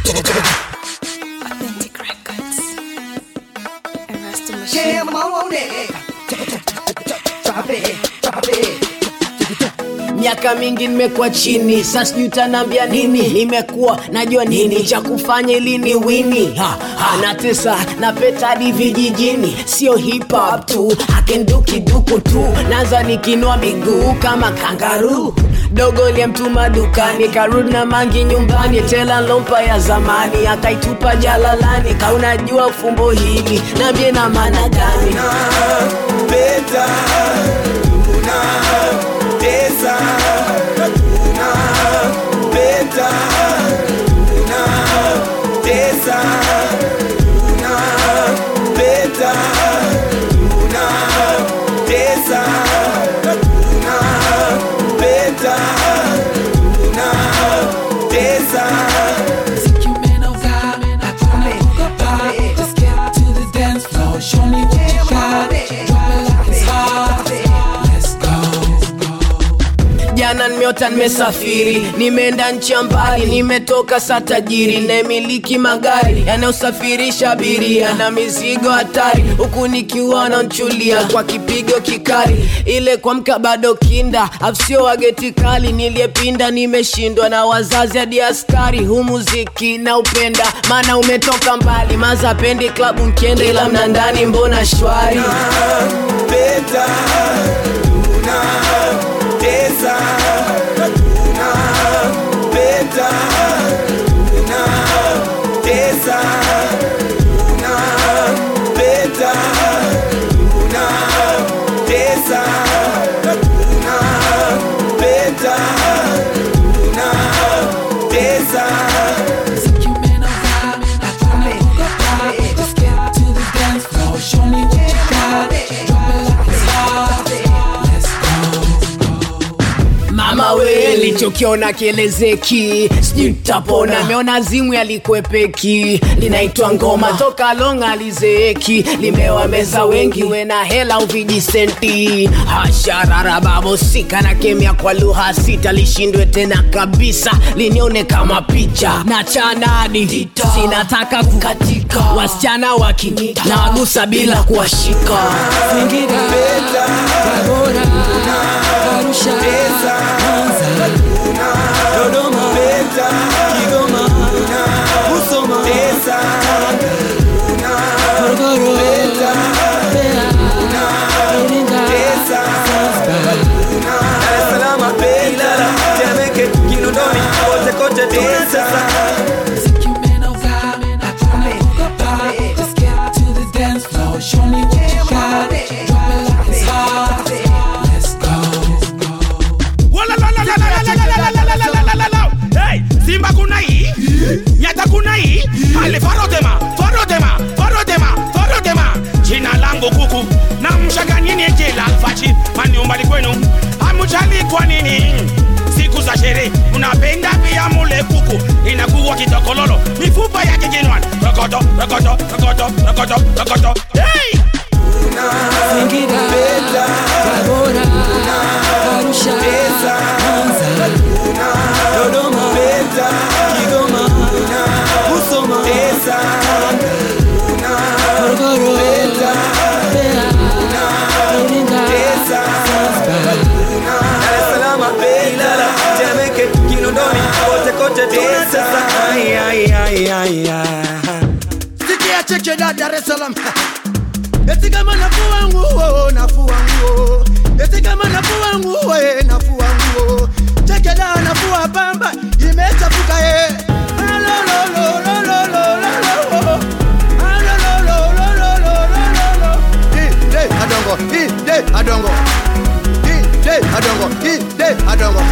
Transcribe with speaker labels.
Speaker 1: Authentic Records. Erasmus Machine.
Speaker 2: Miaka mingi nimekuwa chini, sasa utanambia nini? Nimekuwa najua nini cha kufanya ili ni wini. Natesa na peta hadi vijijini, sio hip hop tu, akenduki duku tu. Naanza nikinua miguu kama kangaroo. Dogo aliyemtuma dukani, karudi na mangi nyumbani. Tela lompa ya zamani, akaitupa jalalani. Kaunajua fumbo hili, nambie na maana gani?
Speaker 3: Peta, tesa, peta, tesa, peta, tesa, peta, tesa.
Speaker 4: Think you man of God, I tryna hook up high. Just get to the dance floor, show me what you got. Drop it like it's hot. Let's go.
Speaker 2: Jana nimeota nimesafiri, nimeenda nchi mbali, nimetoka saa tajiri, nemiliki magari yanayosafirisha abiria na mizigo hatari, huku nikiwa nanchulia kwa kipigo kikali. Ile kwa mka bado kinda, afsio wageti kali, niliyepinda nimeshindwa na wazazi hadi askari. Huu muziki na upenda, maana umetoka mbali. Maza pendi klabu mkienda, ila mnandani mbona shwari.
Speaker 3: Peta, tesa, peta, tesa, peta, tesa, peta, tesa.
Speaker 4: Think you man of God, I tryna hook up high. Just get to the dance floor, show me what you got. Drop it like it's hot. Let's go.
Speaker 2: Mama we, lichokiona kielezeki, sijui nitapona. Ameona zimu yalikwepeki, linaitwa ngoma. Toka longa lizeeki, limewa meza wengi. We na hela uvijisenti, hasharara babo sika na kemia kwa lugha sita. Lishindwe tena kabisa, linione kama picha. Na chanadi, sinataka kukatika. Wasichana wakinita, na wagusa bila kuwashika.
Speaker 4: Singida, Tabora, Arusha, Mwanza, Dodoma, Kigoma, Musoma, Morogoro, Mbeya, Iringa, Zanzibar,
Speaker 3: Dar es Salaam, Ilala, Temeke, Kinondoni, kote kote tesa.
Speaker 4: Think you man of God, I tryna hook up high. Just get to the dance floor, show me what you got. Drop it like it's hot. Let's go.
Speaker 5: Hey, Simba kuna hii, Nyata kuna hii, ale farodema. Jina langu kuku, na mshaka nini jela alfachi, manyumbani kwenu, hamujali kwa nini? Siku za sherehe, unapenda pia mule kuku, inakuwa kitokololo, mifupa yake kinwani, rokoto. Hey!
Speaker 4: Singida, Tabora, Arusha, Mwanza, Dodoma, Kigoma, Musoma, Morogoro, Mbeya, Iringa, Zanzibar,
Speaker 3: Dar es Salaam, Ilala, Temeke, Kinondoni, kote kote tesa.
Speaker 6: Sikia cheche da Dar es Salaam. Eti kama nafua nguo. Eti kama nafua nguo. Cheche da nafua pamba, imechafuka ye. Adongo.